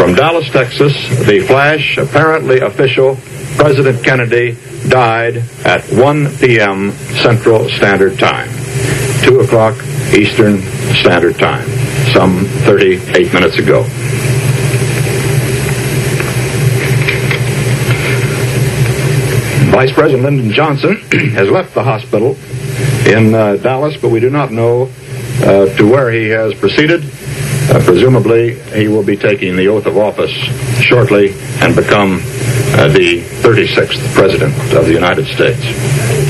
From Dallas, Texas, the flash, apparently official, President Kennedy died at 1 p.m. Central Standard Time, 2 o'clock Eastern Standard Time, some 38 minutes ago. Vice President Lyndon Johnson has left the hospital in Dallas, but we do not know to where he has proceeded. Presumably, he will be taking the oath of office shortly and become the 36th President of the United States.